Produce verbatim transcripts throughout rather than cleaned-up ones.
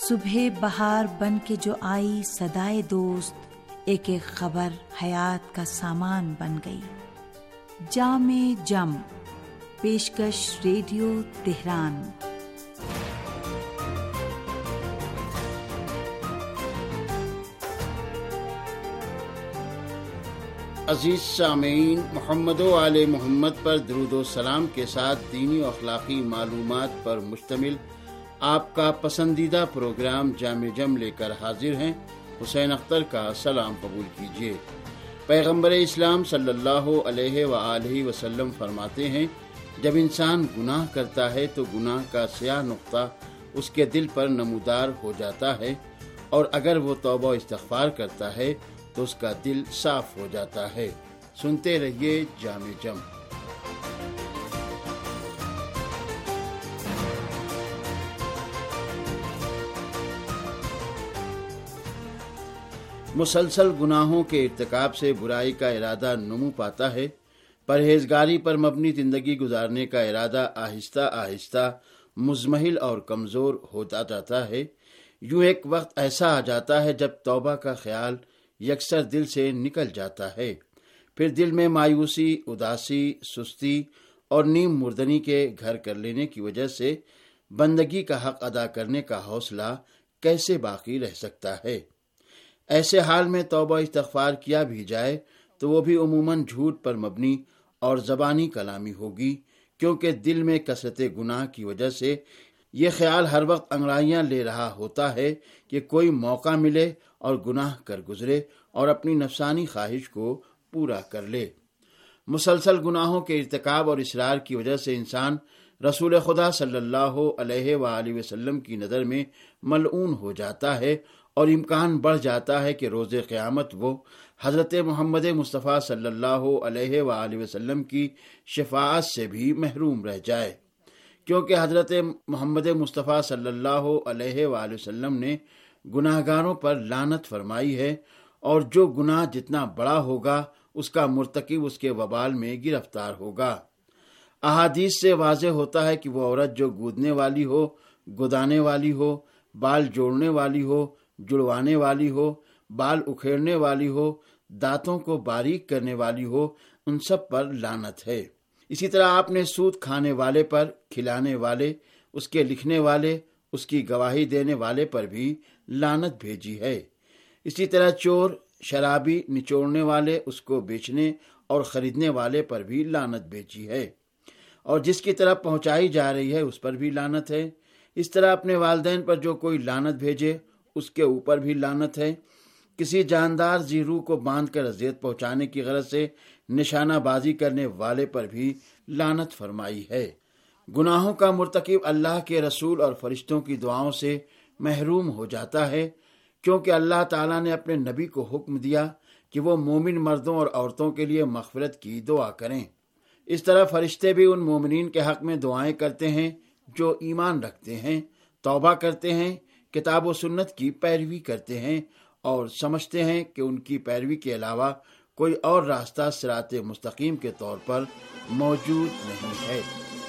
صبح بہار بن کے جو آئی صدائے دوست، ایک ایک خبر حیات کا سامان بن گئی۔ جام جم، پیشکش ریڈیو تہران۔ عزیز سامعین، محمد و آل محمد پر درود و سلام کے ساتھ دینی و اخلاقی معلومات پر مشتمل آپ کا پسندیدہ پروگرام جام جم لے کر حاضر ہیں۔ حسین اختر کا سلام قبول کیجیے۔ پیغمبر اسلام صلی اللہ علیہ وآلہ وسلم فرماتے ہیں، جب انسان گناہ کرتا ہے تو گناہ کا سیاہ نقطہ اس کے دل پر نمودار ہو جاتا ہے، اور اگر وہ توبہ و استغفار کرتا ہے تو اس کا دل صاف ہو جاتا ہے۔ سنتے رہیے جام جم۔ مسلسل گناہوں کے ارتکاب سے برائی کا ارادہ نمو پاتا ہے۔ پرہیزگاری پر مبنی زندگی گزارنے کا ارادہ آہستہ آہستہ مزمحل اور کمزور ہوتا جاتا ہے۔ یوں ایک وقت ایسا آ جاتا ہے جب توبہ کا خیال یکسر دل سے نکل جاتا ہے۔ پھر دل میں مایوسی، اداسی، سستی اور نیم مردنی کے گھر کر لینے کی وجہ سے بندگی کا حق ادا کرنے کا حوصلہ کیسے باقی رہ سکتا ہے؟ ایسے حال میں توبہ استغفار کیا بھی جائے تو وہ بھی عموماً جھوٹ پر مبنی اور زبانی کلامی ہوگی، کیونکہ دل میں کثرت گناہ کی وجہ سے یہ خیال ہر وقت انگڑائیاں لے رہا ہوتا ہے کہ کوئی موقع ملے اور گناہ کر گزرے اور اپنی نفسانی خواہش کو پورا کر لے۔ مسلسل گناہوں کے ارتکاب اور اصرار کی وجہ سے انسان رسول خدا صلی اللہ علیہ وآلہ وسلم کی نظر میں ملعون ہو جاتا ہے، اور امکان بڑھ جاتا ہے کہ روز قیامت وہ حضرت محمد مصطفیٰ صلی اللہ علیہ وآلہ وسلم کی شفاعت سے بھی محروم رہ جائے، کیونکہ حضرت محمد مصطفیٰ صلی اللہ علیہ وآلہ وسلم نے گناہگاروں پر لعنت فرمائی ہے، اور جو گناہ جتنا بڑا ہوگا اس کا مرتکب اس کے وبال میں گرفتار ہوگا۔ احادیث سے واضح ہوتا ہے کہ وہ عورت جو گودنے والی ہو، گدانے والی ہو، بال جوڑنے والی ہو، جڑوانے والی ہو، بال اکھیڑنے والی ہو، دانتوں کو باریک کرنے والی ہو، ان سب پر لعنت ہے۔ اسی طرح آپ نے سود کھانے والے پر، کھلانے والے، اس کے لکھنے والے، اس کی گواہی دینے والے پر بھی لعنت بھیجی ہے۔ اسی طرح چور، شرابی، نچوڑنے والے، اس کو بیچنے اور خریدنے والے پر بھی لعنت بھیجی ہے، اور جس کی طرف پہنچائی جا رہی ہے اس پر بھی لعنت ہے۔ اس طرح اپنے والدین پر جو کوئی لعنت بھیجے اس کے اوپر بھی لعنت ہے۔ کسی جاندار ذی روح کو باندھ کر اذیت پہنچانے کی غرض سے نشانہ بازی کرنے والے پر بھی لعنت فرمائی ہے۔ گناہوں کا مرتکب اللہ کے رسول اور فرشتوں کی دعاؤں سے محروم ہو جاتا ہے، کیونکہ اللہ تعالیٰ نے اپنے نبی کو حکم دیا کہ وہ مومن مردوں اور عورتوں کے لیے مغفرت کی دعا کریں۔ اس طرح فرشتے بھی ان مومنین کے حق میں دعائیں کرتے ہیں جو ایمان رکھتے ہیں، توبہ کرتے ہیں، کتاب و سنت کی پیروی کرتے ہیں، اور سمجھتے ہیں کہ ان کی پیروی کے علاوہ کوئی اور راستہ صراط مستقیم کے طور پر موجود نہیں ہے۔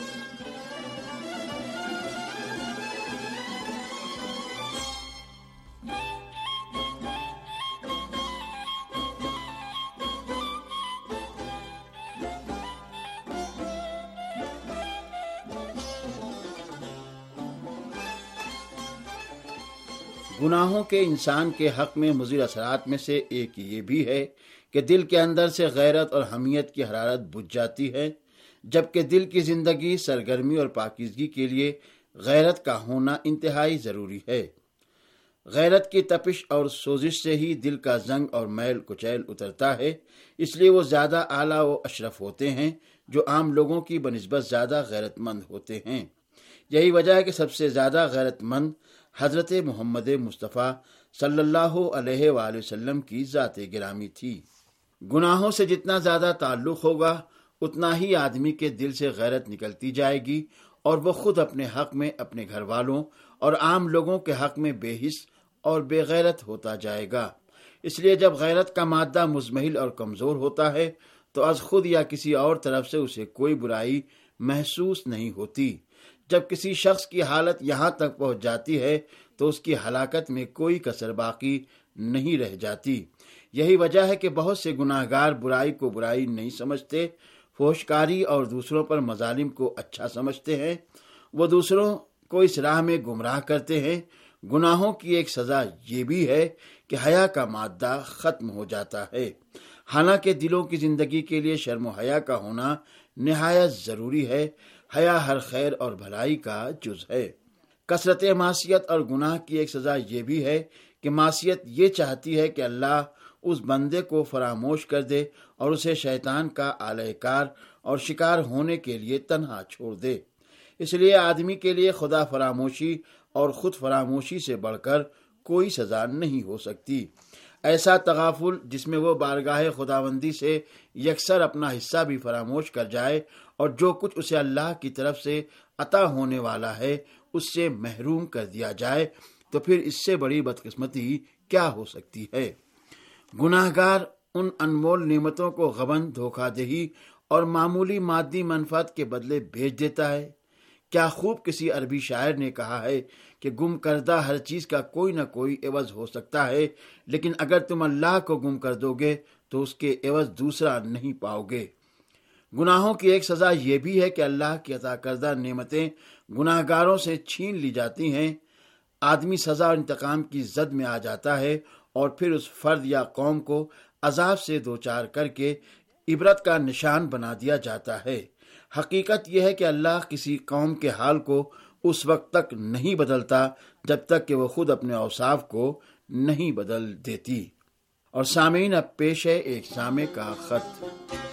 گناہوں کے انسان کے حق میں مضر اثرات میں سے ایک یہ بھی ہے کہ دل کے اندر سے غیرت اور حمیت کی حرارت بجھ جاتی ہے، جبکہ دل کی زندگی، سرگرمی اور پاکیزگی کے لیے غیرت کا ہونا انتہائی ضروری ہے۔ غیرت کی تپش اور سوزش سے ہی دل کا زنگ اور میل کچیل اترتا ہے، اس لیے وہ زیادہ اعلیٰ و اشرف ہوتے ہیں جو عام لوگوں کی بنسبت زیادہ غیرت مند ہوتے ہیں۔ یہی وجہ ہے کہ سب سے زیادہ غیرت مند حضرت محمد مصطفیٰ صلی اللہ علیہ وآلہ وسلم کی ذات گرامی تھی۔ گناہوں سے جتنا زیادہ تعلق ہوگا اتنا ہی آدمی کے دل سے غیرت نکلتی جائے گی، اور وہ خود اپنے حق میں، اپنے گھر والوں اور عام لوگوں کے حق میں بے حس اور بے غیرت ہوتا جائے گا۔ اس لیے جب غیرت کا مادہ مزمحل اور کمزور ہوتا ہے تو از خود یا کسی اور طرف سے اسے کوئی برائی محسوس نہیں ہوتی، جب کسی شخص کی حالت یہاں تک پہنچ جاتی ہے تو اس کی ہلاکت میں کوئی کسر باقی نہیں رہ جاتی۔ یہی وجہ ہے کہ بہت سے گناہ گار برائی کو برائی نہیں سمجھتے، فحشکاری اور دوسروں پر مظالم کو اچھا سمجھتے ہیں۔ وہ دوسروں کو اس راہ میں گمراہ کرتے ہیں۔ گناہوں کی ایک سزا یہ بھی ہے کہ حیا کا مادہ ختم ہو جاتا ہے، حالانکہ دلوں کی زندگی کے لیے شرم و حیا کا ہونا نہایت ضروری ہے۔ حیا ہر خیر اور بھلائی کا جز ہے۔ کثرت معصیت اور گناہ کی ایک سزا یہ بھی ہے کہ معصیت یہ چاہتی ہے کہ اللہ اس بندے کو فراموش کر دے اور اسے شیطان کا آلہ کار اور شکار ہونے کے لیے تنہا چھوڑ دے۔ اس لیے آدمی کے لیے خدا فراموشی اور خود فراموشی سے بڑھ کر کوئی سزا نہیں ہو سکتی۔ ایسا تغافل جس میں وہ بارگاہ خداوندی سے یکسر اپنا حصہ بھی فراموش کر جائے اور جو کچھ اسے اللہ کی طرف سے عطا ہونے والا ہے اس سے محروم کر دیا جائے، تو پھر اس سے بڑی بدقسمتی کیا ہو سکتی ہے؟ گناہ گار ان انمول نعمتوں کو غبن، دھوکہ دہی اور معمولی مادی منفعت کے بدلے بھیج دیتا ہے۔ کیا خوب کسی عربی شاعر نے کہا ہے کہ گم کردہ ہر چیز کا کوئی نہ کوئی عوض ہو سکتا ہے، لیکن اگر تم اللہ کو گم کر دو گے تو اس کے عوض دوسرا نہیں پاؤ گے۔ گناہوں کی ایک سزا یہ بھی ہے کہ اللہ کی عطا کردہ نعمتیں گناہ گاروں سے چھین لی جاتی ہیں۔ آدمی سزا اور انتقام کی زد میں آ جاتا ہے اور پھر اس فرد یا قوم کو عذاب سے دوچار کر کے عبرت کا نشان بنا دیا جاتا ہے۔ حقیقت یہ ہے کہ اللہ کسی قوم کے حال کو اس وقت تک نہیں بدلتا جب تک کہ وہ خود اپنے اوصاف کو نہیں بدل دیتی۔ اور سامعین، اب پیش ہے ایک سامع کا خط۔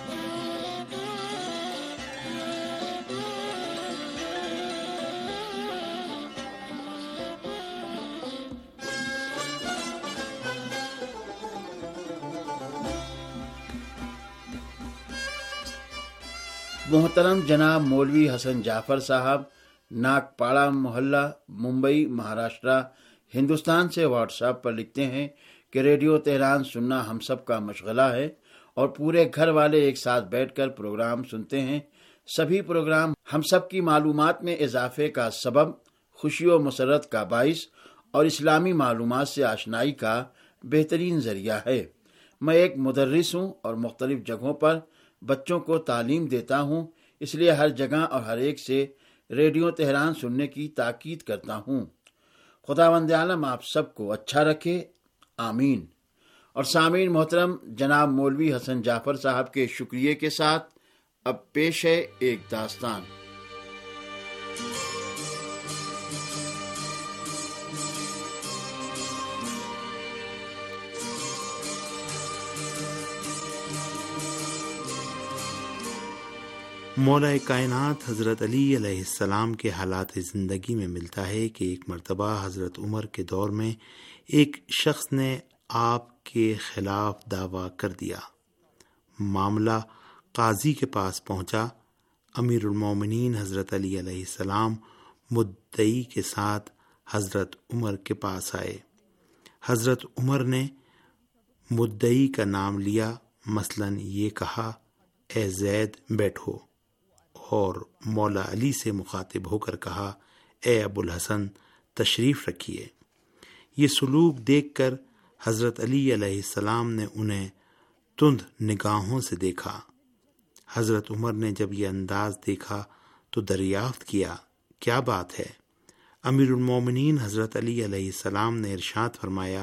محترم جناب مولوی حسن جعفر صاحب، ناگپاڑا محلہ، ممبئی، مہاراشٹرا، ہندوستان سے واٹس ایپ پر لکھتے ہیں کہ ریڈیو تہران سننا ہم سب کا مشغلہ ہے اور پورے گھر والے ایک ساتھ بیٹھ کر پروگرام سنتے ہیں۔ سبھی پروگرام ہم سب کی معلومات میں اضافے کا سبب، خوشی و مسرت کا باعث اور اسلامی معلومات سے آشنائی کا بہترین ذریعہ ہے۔ میں ایک مدرس ہوں اور مختلف جگہوں پر بچوں کو تعلیم دیتا ہوں، اس لیے ہر جگہ اور ہر ایک سے ریڈیو تہران سننے کی تاکید کرتا ہوں۔ خداوند عالم آپ سب کو اچھا رکھے، آمین۔ اور سامعین محترم، جناب مولوی حسن جعفر صاحب کے شکریہ کے ساتھ اب پیش ہے ایک داستان۔ مولا کائنات حضرت علی علیہ السلام کے حالات زندگی میں ملتا ہے کہ ایک مرتبہ حضرت عمر کے دور میں ایک شخص نے آپ کے خلاف دعویٰ کر دیا۔ معاملہ قاضی کے پاس پہنچا۔ امیر المومنین حضرت علی علیہ السلام مدعی کے ساتھ حضرت عمر کے پاس آئے۔ حضرت عمر نے مدعی کا نام لیا، مثلاً یہ کہا، اے زید بیٹھو، اور مولا علی سے مخاطب ہو کر کہا، اے ابو الحسن تشریف رکھیے۔ یہ سلوک دیکھ کر حضرت علی علیہ السلام نے انہیں تند نگاہوں سے دیکھا۔ حضرت عمر نے جب یہ انداز دیکھا تو دریافت کیا، کیا بات ہے؟ امیر المومنین حضرت علی علیہ السلام نے ارشاد فرمایا،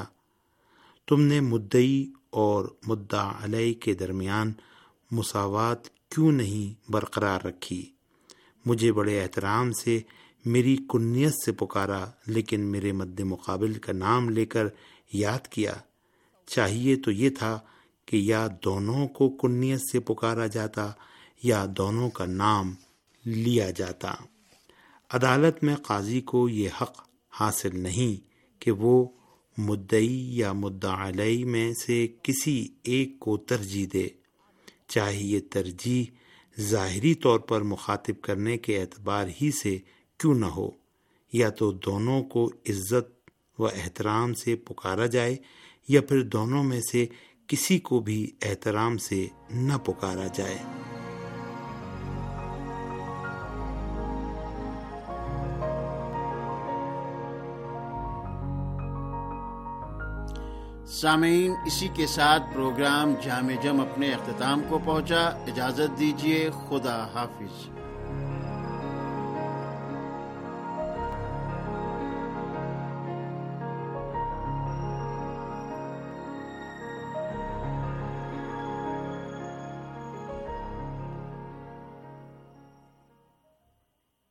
تم نے مدعی اور مدعا علیہ کے درمیان مساوات کیوں نہیں برقرار رکھی؟ مجھے بڑے احترام سے میری کنیت سے پکارا، لیکن میرے مد مقابل کا نام لے کر یاد کیا۔ چاہیے تو یہ تھا کہ یا دونوں کو کنیت سے پکارا جاتا یا دونوں کا نام لیا جاتا۔ عدالت میں قاضی کو یہ حق حاصل نہیں کہ وہ مدعی یا مدعا علیہ میں سے کسی ایک کو ترجیح دے، چاہے یہ ترجیح ظاہری طور پر مخاطب کرنے کے اعتبار ہی سے کیوں نہ ہو۔ یا تو دونوں کو عزت و احترام سے پکارا جائے یا پھر دونوں میں سے کسی کو بھی احترام سے نہ پکارا جائے۔ سامعین، اسی کے ساتھ پروگرام جام جم اپنے اختتام کو پہنچا۔ اجازت دیجیے، خدا حافظ۔